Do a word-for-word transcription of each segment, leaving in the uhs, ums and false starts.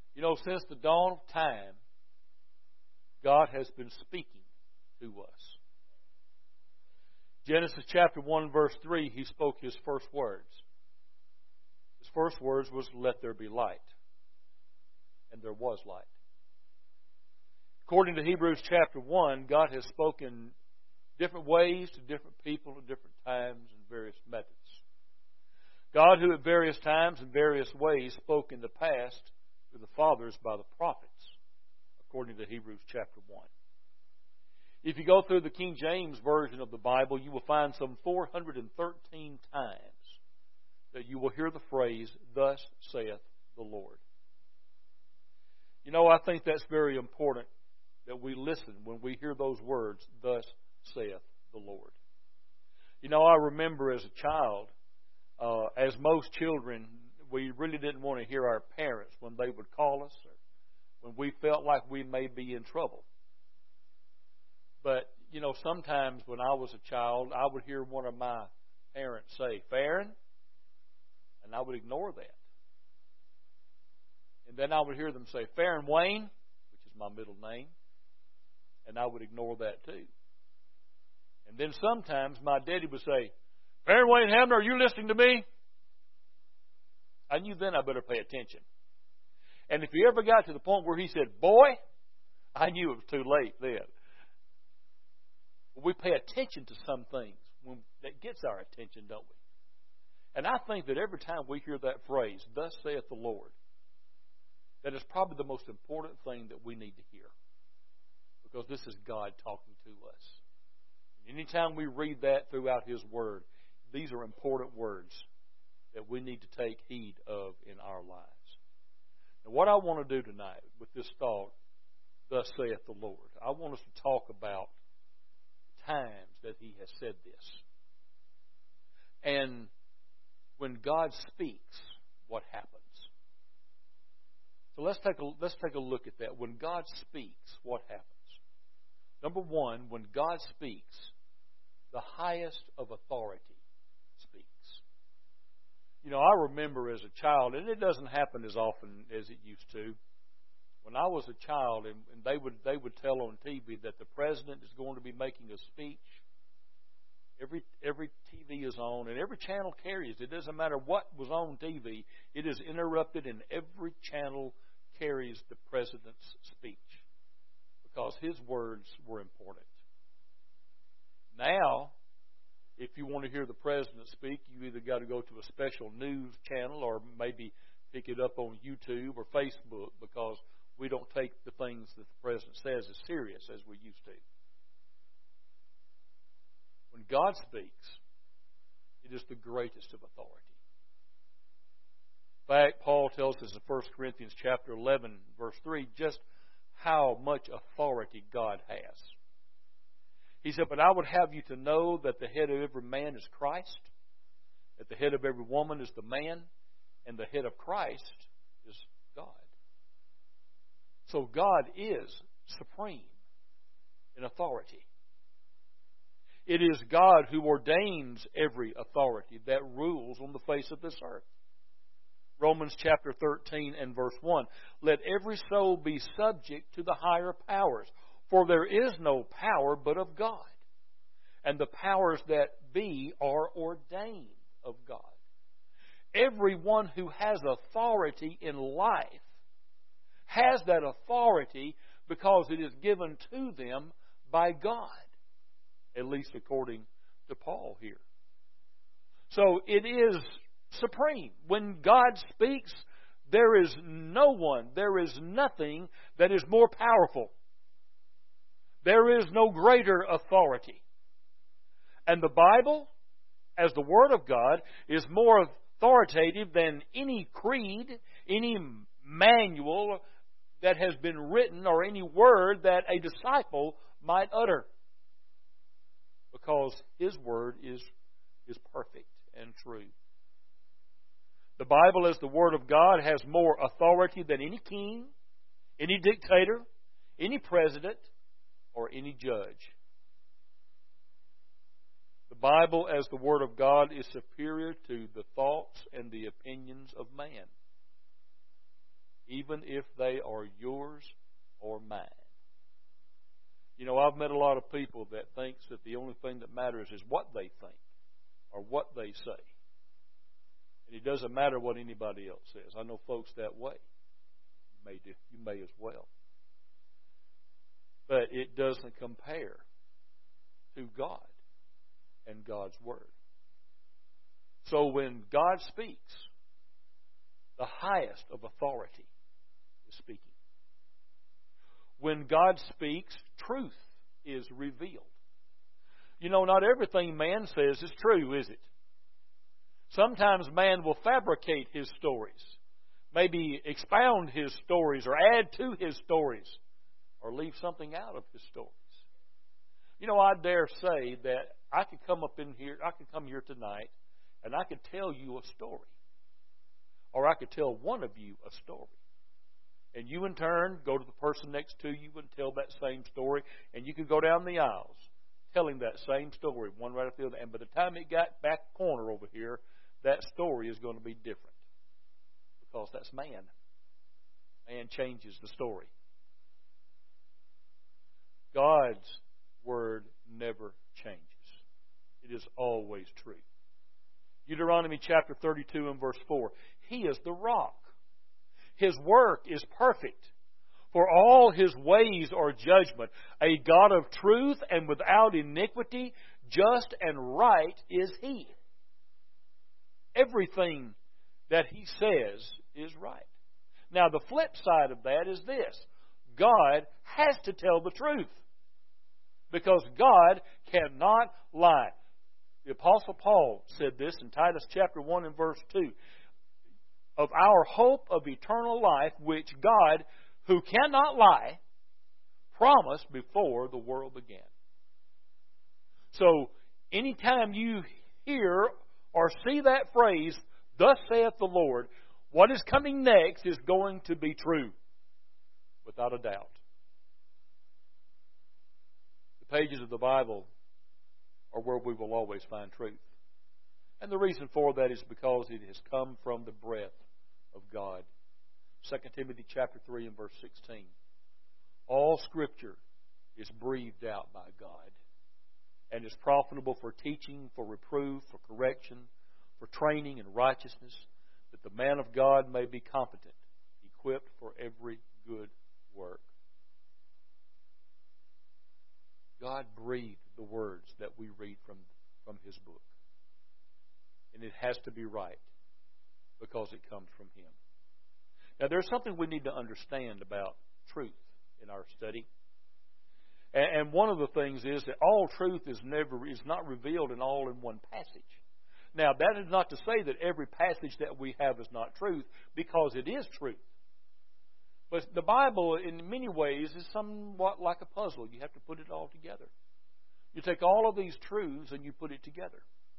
You know, since the dawn of time, God has been speaking to us. Genesis chapter one, verse three, He spoke His first words. His first words was, "Let there be light." And there was light. According to Hebrews chapter one, God has spoken different ways to different people at different times and various methods. God, who at various times and various ways spoke in the past to the fathers by the prophets, according to Hebrews chapter one. If you go through the King James Version of the Bible, you will find some four hundred thirteen times that you will hear the phrase, "Thus saith the Lord." You know, I think that's very important that we listen when we hear those words, "Thus saith the Lord." You know, I remember as a child, uh, as most children, we really didn't want to hear our parents when they would call us or when we felt like we may be in trouble. But, you know, sometimes when I was a child, I would hear one of my parents say, "Farron," and I would ignore that. And then I would hear them say, "Farron Wayne," which is my middle name, and I would ignore that too. And then sometimes my daddy would say, "Farron Wayne Hamner, are you listening to me?" I knew then I better pay attention. And if he ever got to the point where he said, "Boy," I knew it was too late then. But we pay attention to some things when that gets our attention, don't we? And I think that every time we hear that phrase, "Thus saith the Lord," that is probably the most important thing that we need to hear. Because this is God talking to us. And anytime we read that throughout His Word, these are important words that we need to take heed of in our lives. And what I want to do tonight with this thought, "Thus saith the Lord," I want us to talk about the times that He has said this. And when God speaks, what happens? So let's take a, let's take a look at that. When God speaks, what happens? Number one, when God speaks, the highest of authority speaks. You know, I remember as a child, and it doesn't happen as often as it used to. When I was a child, and, and they would they would tell on T V that the president is going to be making a speech. Every every T V is on, and every channel carries. It doesn't matter what was on T V. It is interrupted, and every channel carries the president's speech because his words were important. Now, if you want to hear the president speak, you either got to go to a special news channel or maybe pick it up on YouTube or Facebook because we don't take the things that the president says as serious as we used to. When God speaks, it is the greatest of authority. In fact, Paul tells us in First Corinthians chapter eleven, verse three, just how much authority God has. He said, "But I would have you to know that the head of every man is Christ, that the head of every woman is the man, and the head of Christ is God." So God is supreme in authority. It is God who ordains every authority that rules on the face of this earth. Romans chapter thirteen and verse one. "Let every soul be subject to the higher powers, for there is no power but of God. And the powers that be are ordained of God." Everyone who has authority in life has that authority because it is given to them by God, at least according to Paul here. So it is supreme. When God speaks, there is no one, there is nothing that is more powerful. There is no greater authority. And the Bible, as the Word of God, is more authoritative than any creed, any manual that has been written, or any word that a disciple might utter. Because His Word is, is perfect and true. The Bible, as the Word of God, has more authority than any king, any dictator, any president, or any judge. The Bible, as the Word of God, is superior to the thoughts and the opinions of man. even if they are yours or mine. You know, I've met a lot of people that thinks that the only thing that matters is what they think or what they say. And it doesn't matter what anybody else says. I know folks that way. You may do, you may as well. But it doesn't compare to God and God's Word. So when God speaks, the highest of authority is speaking. When God speaks, truth is revealed. You know, not everything man says is true, is it? Sometimes man will fabricate his stories, maybe expound his stories or add to his stories, or leave something out of his stories. You know, I dare say that I could come up in here, I could come here tonight, and I could tell you a story. Or I could tell one of you a story. And you in turn go to the person next to you and tell that same story. And you could go down the aisles telling that same story, one right after the other. And by the time it got back corner over here, that story is going to be different. Because that's man. Man changes the story. God's Word never changes. It is always true. Deuteronomy chapter thirty-two and verse four. He is the rock. His work is perfect. For all His ways are judgment. A God of truth and without iniquity, just and right is He. Everything that He says is right. Now the flip side of that is this. God has to tell the truth. Because God cannot lie. The Apostle Paul said this in Titus chapter one and verse two. Of our hope of eternal life, which God, who cannot lie, promised before the world began. So, anytime you hear or see that phrase, thus saith the Lord, what is coming next is going to be true. Without a doubt. The pages of the Bible are where we will always find truth. And the reason for that is because it has come from the breath of God. Second Timothy chapter three and verse sixteen. All Scripture is breathed out by God and is profitable for teaching, for reproof, for correction, for training in righteousness, that the man of God may be competent, equipped for every good work. God breathed the words that we read from, from His book. And it has to be right because it comes from Him. Now, there's something we need to understand about truth in our study. And, and one of the things is that all truth is never is not revealed in all in one passage. Now, that is not to say that every passage that we have is not truth, because it is truth. But the Bible, in many ways, is somewhat like a puzzle. You have to put it all together. You take all of these truths and you put it together.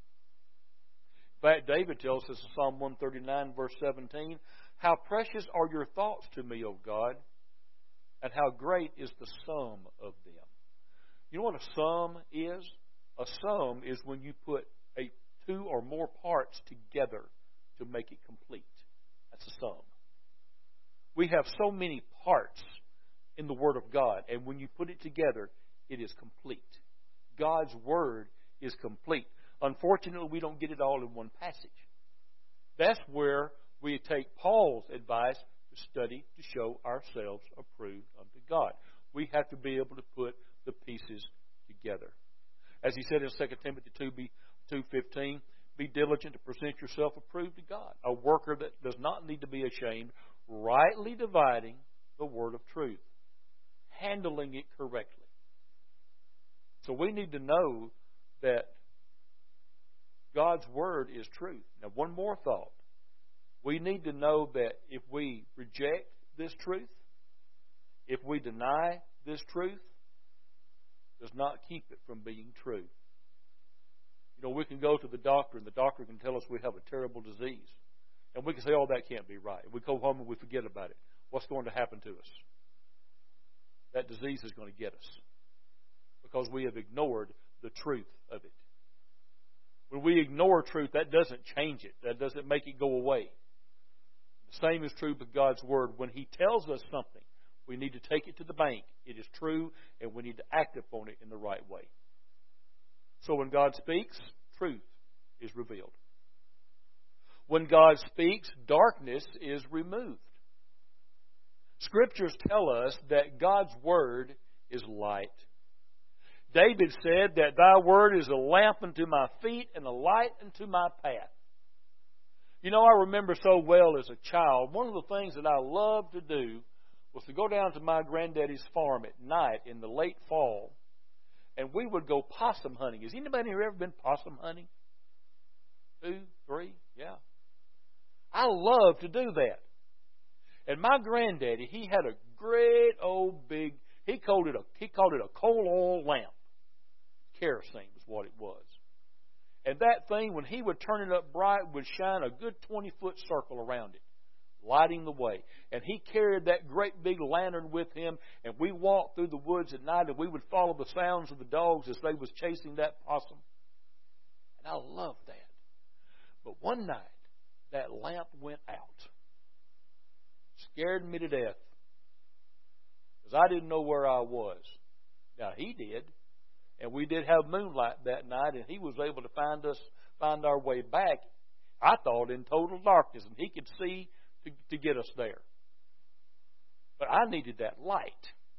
In fact, David tells us in Psalm one thirty-nine, verse seventeen, how precious are your thoughts to me, O God, and how great is the sum of them. You know what a sum is? A sum is when you put a two or more parts together to make it complete. That's a sum. We have so many parts in the Word of God, and when you put it together, it is complete. God's Word is complete. Unfortunately, we don't get it all in one passage. That's where we take Paul's advice to study to show ourselves approved unto God. We have to be able to put the pieces together. As he said in Second Timothy two fifteen, be diligent to present yourself approved to God, a worker that does not need to be ashamed, rightly dividing the word of truth, handling it correctly. So we need to know that God's Word is truth. Now, one more thought. We need to know that if we reject this truth, if we deny this truth, does not keep it from being true. You know, we can go to the doctor and the doctor can tell us we have a terrible disease. And we can say, oh, that can't be right. We go home and we forget about it. What's going to happen to us? That disease is going to get us because we have ignored the truth of it. When we ignore truth, that doesn't change it. That doesn't make it go away. The same is true with God's Word. When He tells us something, we need to take it to the bank. It is true, and we need to act upon it in the right way. So when God speaks, truth is revealed. When God speaks, darkness is removed. Scriptures tell us that God's Word is light. David said that Thy Word is a lamp unto my feet and a light unto my path. You know, I remember so well as a child, one of the things that I loved to do was to go down to my granddaddy's farm at night in the late fall, and we would go possum hunting. Has anybody here ever been possum hunting? Two, three, yeah. I love to do that. And my granddaddy, he had a great old big, he called it a he called it a coal oil lamp. Kerosene was what it was. And that thing, when he would turn it up bright, would shine a good twenty-foot circle around it, lighting the way. And he carried that great big lantern with him, and we walked through the woods at night, and we would follow the sounds of the dogs as they was chasing that possum. And I loved that. But one night, that lamp went out. Scared me to death. Because I didn't know where I was. Now, he did. And we did have moonlight that night, and he was able to find us, find our way back, I thought, in total darkness. And he could see to, to get us there. But I needed that light.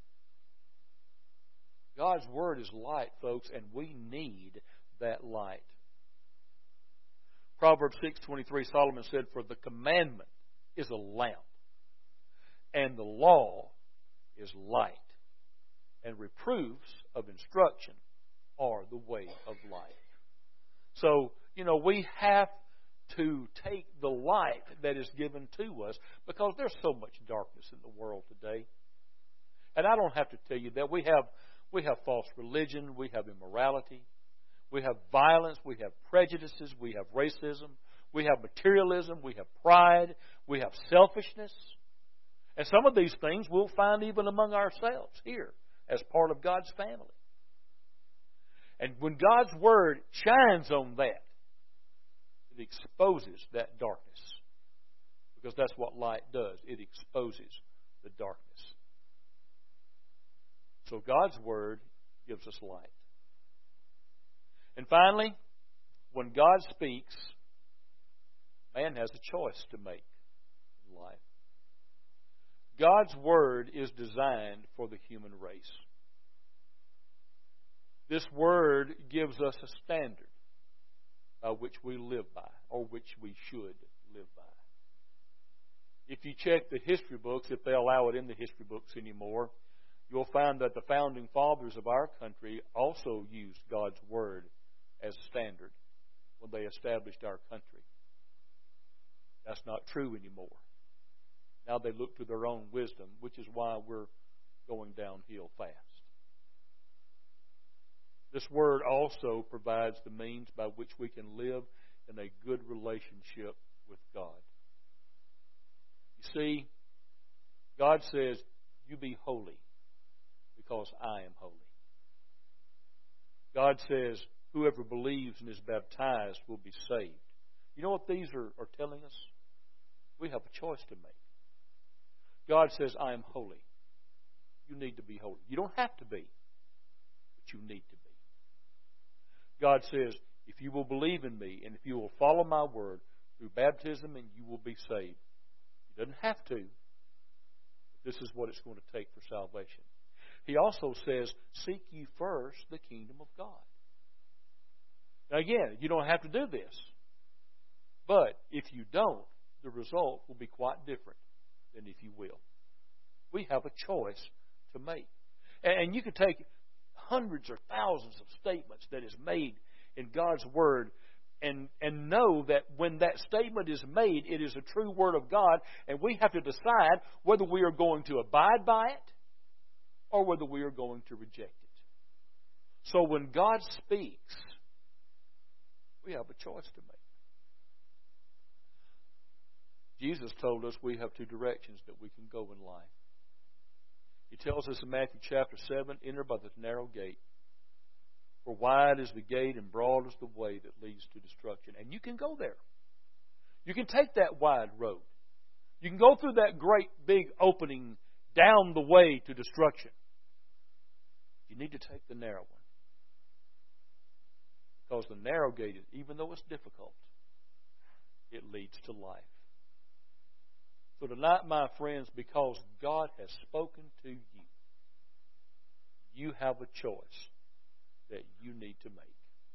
God's Word is light, folks, and we need that light. Proverbs six twenty-three, Solomon said, "For the commandment is a lamp, and the law is light, and reproofs of instruction are the way of life." So, you know, we have to take the light that is given to us, because there's so much darkness in the world today. And I don't have to tell you that. We have we have false religion, we have immorality, we have violence, we have prejudices, we have racism, we have materialism, we have pride, we have selfishness. And some of these things we'll find even among ourselves here as part of God's family. And when God's Word shines on that, it exposes that darkness. Because that's what light does. It exposes the darkness. So God's Word gives us light. And finally, when God speaks, man has a choice to make in life. God's Word is designed for the human race. This Word gives us a standard by which we live by, or which we should live by. If you check the history books, if they allow it in the history books anymore, you'll find that the founding fathers of our country also used God's Word as standard when they established our country. That's not true anymore. Now they look to their own wisdom, which is why we're going downhill fast. This Word also provides the means by which we can live in a good relationship with God. You see, God says, "You be holy because I am holy." God says, "Whoever believes and is baptized will be saved." You know what these are, are telling us? We have a choice to make. God says, "I am holy." You need to be holy. You don't have to be, but you need to be. God says, "If you will believe in me and if you will follow my word through baptism, and you will be saved." He doesn't have to. But this is what it's going to take for salvation. He also says, "Seek ye first the kingdom of God." Now again, you don't have to do this. But if you don't, the result will be quite different than if you will. We have a choice to make. And you can take hundreds or thousands of statements that is made in God's Word and, and know that when that statement is made, it is a true Word of God, and we have to decide whether we are going to abide by it or whether we are going to reject it. So when God speaks, we have a choice to make. Jesus told us we have two directions that we can go in life. He tells us in Matthew chapter seven, "Enter by the narrow gate. For wide is the gate and broad is the way that leads to destruction." And you can go there. You can take that wide road. You can go through that great big opening down the way to destruction. You need to take the narrow one. Because the narrow gate, even though it's difficult, it leads to life. So tonight, my friends, because God has spoken to you, you have a choice that you need to make.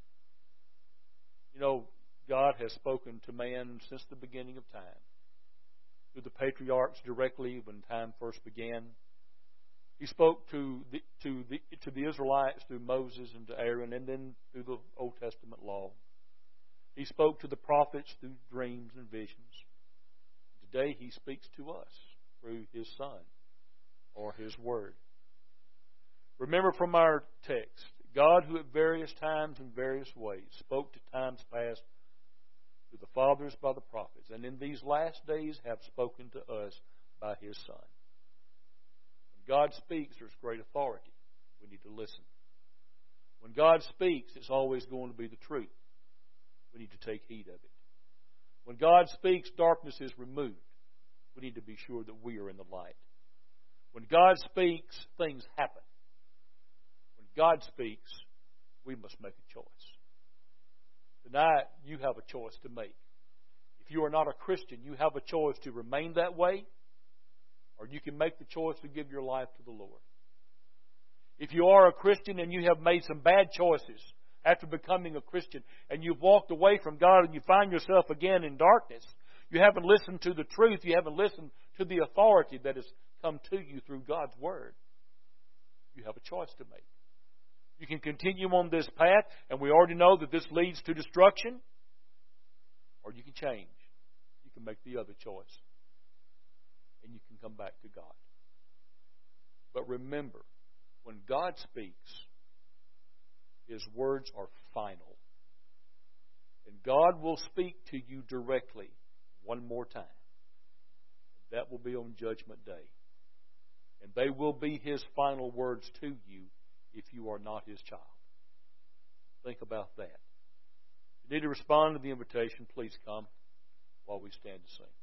You know, God has spoken to man since the beginning of time. Through the patriarchs directly when time first began. He spoke to the, to the, to the Israelites through Moses and to Aaron, and then through the Old Testament law. He spoke to the prophets through dreams and visions. Today He speaks to us through His Son or His Word. Remember from our text, God who at various times and various ways spoke to times past to the fathers by the prophets, and in these last days have spoken to us by His Son. When God speaks, there's great authority. We need to listen. When God speaks, it's always going to be the truth. We need to take heed of it. When God speaks, darkness is removed. We need to be sure that we are in the light. When God speaks, things happen. When God speaks, we must make a choice. Tonight, you have a choice to make. If you are not a Christian, you have a choice to remain that way, or you can make the choice to give your life to the Lord. If you are a Christian and you have made some bad choices after becoming a Christian, and you've walked away from God and you find yourself again in darkness, you haven't listened to the truth, you haven't listened to the authority that has come to you through God's Word, you have a choice to make. You can continue on this path, and we already know that this leads to destruction, or you can change. You can make the other choice, and you can come back to God. But remember, when God speaks, His words are final. And God will speak to you directly one more time. That will be on Judgment Day. And they will be His final words to you if you are not His child. Think about that. If you need to respond to the invitation, please come while we stand to sing.